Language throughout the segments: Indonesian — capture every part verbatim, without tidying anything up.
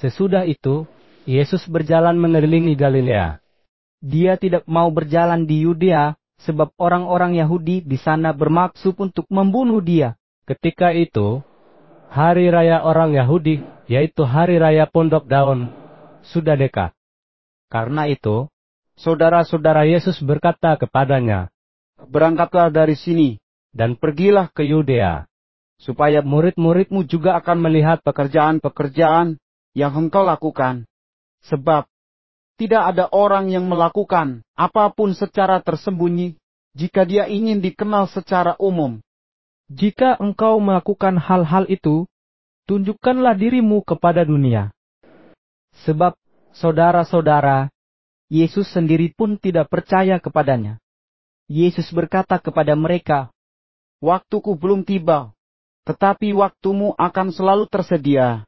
Sesudah itu, Yesus berjalan mengelilingi Galilea. Dia tidak mau berjalan di Yudea, sebab orang-orang Yahudi di sana bermaksud untuk membunuh dia. Ketika itu, hari raya orang Yahudi, yaitu hari raya Pondok Daun, sudah dekat. Karena itu, saudara-saudara Yesus berkata kepadanya, "Berangkatlah dari sini, dan pergilah ke Yudea, supaya murid-muridmu juga akan melihat pekerjaan-pekerjaan yang engkau lakukan. Sebab tidak ada orang yang melakukan apapun secara tersembunyi, jika dia ingin dikenal secara umum. Jika engkau melakukan hal-hal itu, tunjukkanlah dirimu kepada dunia." Sebab, saudara-saudara, Yesus sendiri pun tidak percaya kepadanya. Yesus berkata kepada mereka, "Waktuku belum tiba, tetapi waktumu akan selalu tersedia.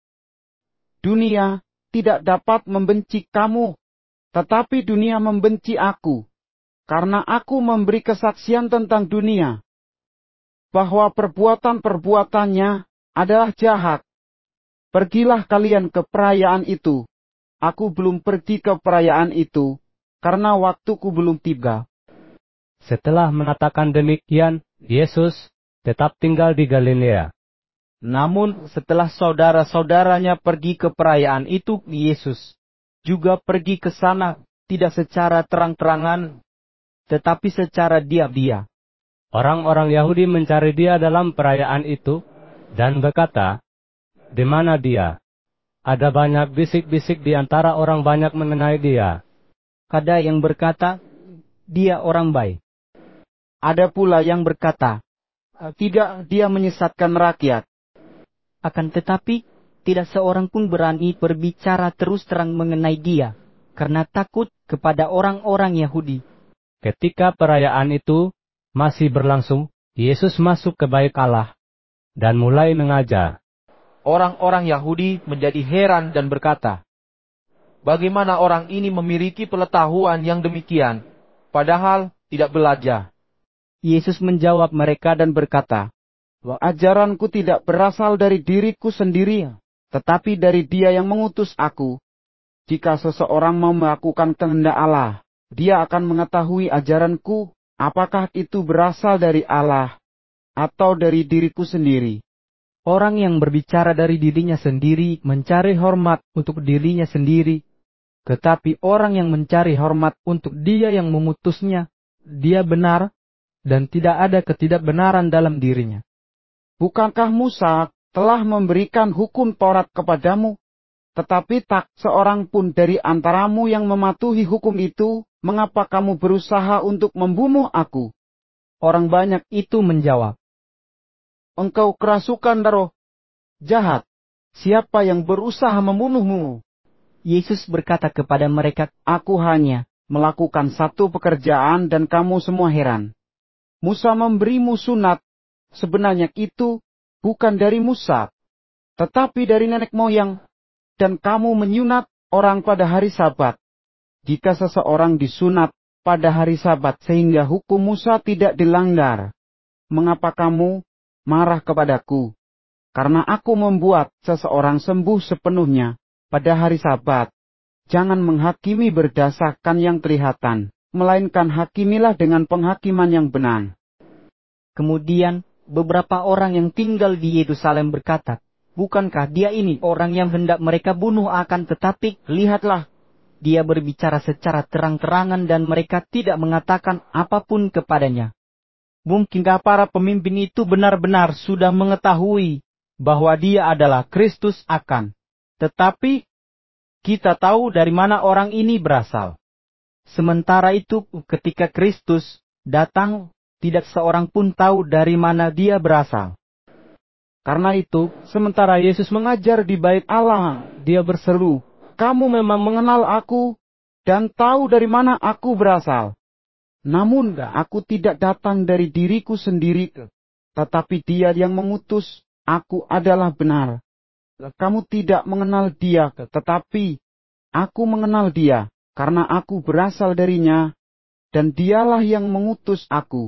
Dunia tidak dapat membenci kamu, tetapi dunia membenci aku, karena aku memberi kesaksian tentang dunia, bahwa perbuatan-perbuatannya adalah jahat. Pergilah kalian ke perayaan itu. Aku belum pergi ke perayaan itu, karena waktuku belum tiba." Setelah mengatakan demikian, Yesus tetap tinggal di Galilea. Namun setelah saudara-saudaranya pergi ke perayaan itu, Yesus juga pergi ke sana, tidak secara terang-terangan, tetapi secara diam-diam. Orang-orang Yahudi mencari dia dalam perayaan itu, dan berkata, "Di mana dia?" Ada banyak bisik-bisik di antara orang banyak mengenai dia. Ada yang berkata, "Dia orang baik." Ada pula yang berkata, "Tidak, dia menyesatkan rakyat." Akan tetapi, tidak seorang pun berani berbicara terus terang mengenai dia, karena takut kepada orang-orang Yahudi. Ketika perayaan itu masih berlangsung, Yesus masuk ke bait Allah dan mulai mengajar. Orang-orang Yahudi menjadi heran dan berkata, "Bagaimana orang ini memiliki pengetahuan yang demikian, padahal tidak belajar?" Yesus menjawab mereka dan berkata, "Ajaranku tidak berasal dari diriku sendiri, tetapi dari Dia yang mengutus aku. Jika seseorang mau melakukan kehendak Allah, dia akan mengetahui ajaranku, apakah itu berasal dari Allah atau dari diriku sendiri." Orang yang berbicara dari dirinya sendiri mencari hormat untuk dirinya sendiri. Tetapi orang yang mencari hormat untuk Dia yang memutusnya, dia benar, dan tidak ada ketidakbenaran dalam dirinya. "Bukankah Musa telah memberikan hukum Taurat kepadamu? Tetapi tak seorang pun dari antaramu yang mematuhi hukum itu, mengapa kamu berusaha untuk membunuh aku?" Orang banyak itu menjawab, "Engkau kerasukan roh jahat. Siapa yang berusaha membunuhmu?" Yesus berkata kepada mereka, "Aku hanya melakukan satu pekerjaan dan kamu semua heran. Musa memberimu sunat, sebenarnya itu bukan dari Musa, tetapi dari nenek moyang, dan kamu menyunat orang pada hari Sabat. Jika seseorang disunat pada hari Sabat sehingga hukum Musa tidak dilanggar, mengapa kamu marah kepadaku? Karena aku membuat seseorang sembuh sepenuhnya pada hari Sabat. Jangan menghakimi berdasarkan yang kelihatan, melainkan hakimilah dengan penghakiman yang benar." Kemudian, beberapa orang yang tinggal di Yerusalem berkata, "Bukankah dia ini orang yang hendak mereka bunuh? Akan tetapi, lihatlah, dia berbicara secara terang-terangan dan mereka tidak mengatakan apapun kepadanya. Mungkinkah para pemimpin itu benar-benar sudah mengetahui bahwa dia adalah Kristus? Akan tetapi, kita tahu dari mana orang ini berasal. Sementara itu, ketika Kristus datang, tidak seorang pun tahu dari mana dia berasal." Karena itu, sementara Yesus mengajar di bait Allah, dia berseru, "Kamu memang mengenal aku, dan tahu dari mana aku berasal. Namun aku tidak datang dari diriku sendiri, tetapi Dia yang mengutus aku adalah benar. Kamu tidak mengenal Dia, tetapi aku mengenal Dia, karena aku berasal darinya, dan Dialah yang mengutus aku."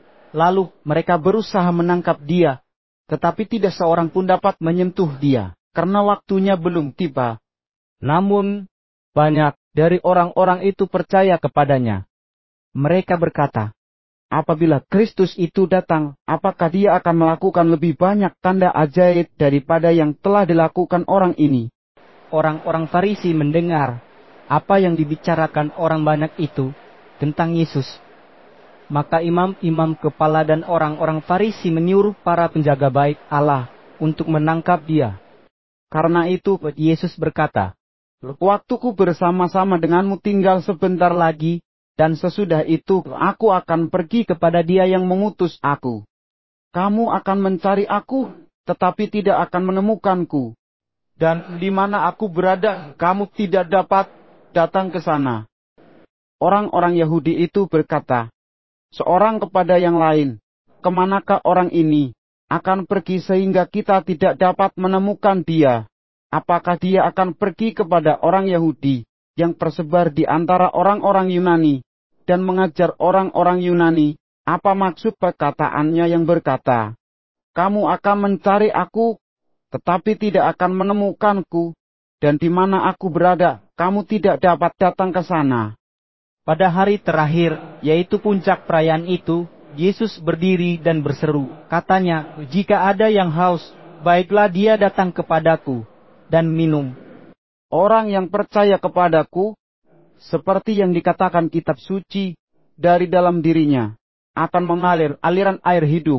Lalu mereka berusaha menangkap dia, tetapi tidak seorang pun dapat menyentuh dia, karena waktunya belum tiba. Namun, banyak dari orang-orang itu percaya kepadanya. Mereka berkata, Apabila Kristus itu datang, apakah dia akan melakukan lebih banyak tanda ajaib daripada yang telah dilakukan orang ini? orang-orang Farisi mendengar apa yang dibicarakan orang banyak itu tentang Yesus. Maka imam-imam kepala dan orang-orang Farisi menyuruh para penjaga bait Allah untuk menangkap dia. Karena itu, Yesus berkata, waktuku bersama-sama denganmu tinggal sebentar lagi, dan sesudah itu aku akan pergi kepada dia yang mengutus aku. Kamu akan mencari aku, tetapi tidak akan menemukanku. Dan di mana aku berada, kamu tidak dapat datang ke sana. Orang-orang Yahudi itu berkata, seorang kepada yang lain, kemanakah orang ini akan pergi sehingga kita tidak dapat menemukan dia? Apakah dia akan pergi kepada orang Yahudi yang tersebar di antara orang-orang Yunani dan mengajar orang-orang Yunani? Apa maksud perkataannya yang berkata, kamu akan mencari aku, tetapi tidak akan menemukanku, dan di mana aku berada, kamu tidak dapat datang ke sana. Pada hari terakhir, yaitu puncak perayaan itu, Yesus berdiri dan berseru. Katanya, jika ada yang haus, baiklah dia datang kepadaku dan minum. Orang yang percaya kepadaku, seperti yang dikatakan kitab suci, dari dalam dirinya akan mengalir aliran air hidup.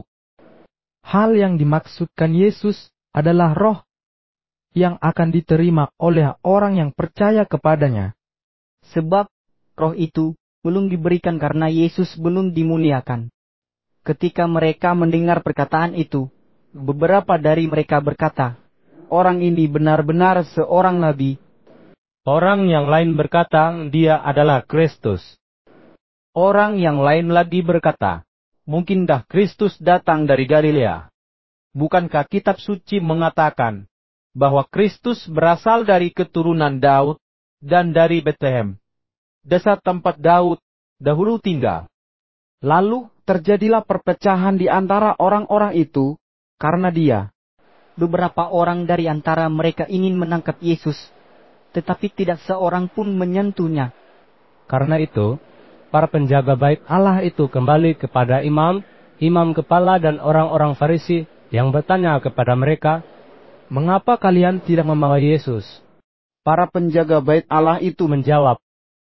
Hal yang dimaksudkan Yesus adalah roh yang akan diterima oleh orang yang percaya kepadanya. Sebab roh itu belum diberikan karena Yesus belum dimuliakan. Ketika mereka mendengar perkataan itu, beberapa dari mereka berkata, orang ini benar-benar seorang nabi. Orang yang lain berkata, dia adalah Kristus. Orang yang lain lagi berkata, mungkinkah Kristus datang dari Galilea? Bukankah kitab suci mengatakan bahwa Kristus berasal dari keturunan Daud dan dari Betlehem, desa tempat Daud dahulu tinggal? Lalu terjadilah perpecahan di antara orang-orang itu karena dia. Beberapa orang dari antara mereka ingin menangkap Yesus, tetapi tidak seorang pun menyentuhnya. Karena itu, para penjaga bait Allah itu kembali kepada imam, imam kepala dan orang-orang Farisi yang bertanya kepada mereka, mengapa kalian tidak membawa Yesus? Para penjaga bait Allah itu Menjawab,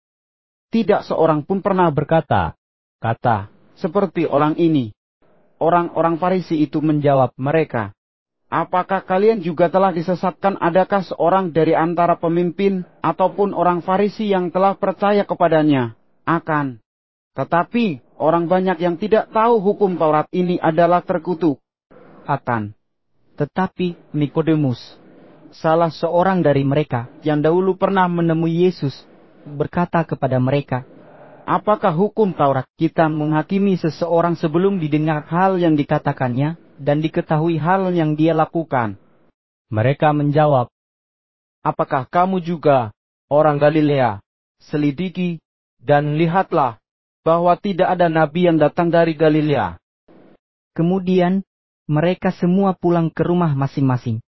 tidak seorang pun pernah berkata, kata seperti orang ini. Orang-orang Farisi itu menjawab mereka, apakah kalian juga telah disesatkan? Adakah seorang dari antara pemimpin ataupun orang Farisi yang telah percaya kepadanya? Akan tetapi orang banyak yang tidak tahu hukum Taurat ini adalah terkutuk. Akan tetapi Nikodemus, salah seorang dari mereka yang dahulu pernah menemui Yesus, berkata kepada mereka, apakah hukum Taurat kita menghakimi seseorang sebelum didengar hal yang dikatakannya dan diketahui hal yang dia lakukan? Mereka menjawab, apakah kamu juga orang Galilea? Selidiki dan lihatlah bahwa tidak ada nabi yang datang dari Galilea. Kemudian mereka semua pulang ke rumah masing-masing.